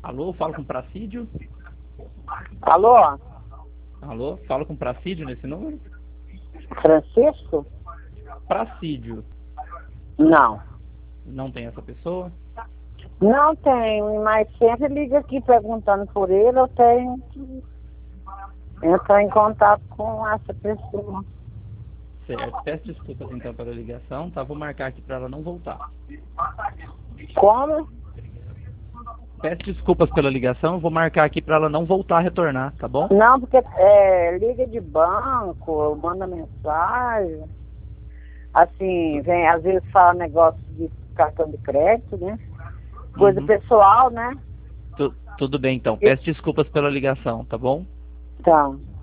Alô, falo com Pracídio? Alô? Alô, falo com Pracídio nesse número? Francisco? Pracídio, Não. não tem essa pessoa? Não tenho, mas sempre liga aqui perguntando por ele, eu tenho que entrar em contato com essa pessoa. Certo, peço desculpas então pela ligação, tá? Vou marcar aqui para ela não voltar. Como? Peço desculpas pela ligação, vou marcar aqui para ela não voltar a retornar, tá bom? Não, porque liga de banco, manda mensagem. Assim, vem, às vezes fala negócio de cartão de crédito, né? Coisa Uhum. pessoal, né? Tudo bem então, peço desculpas pela ligação, tá bom? Então.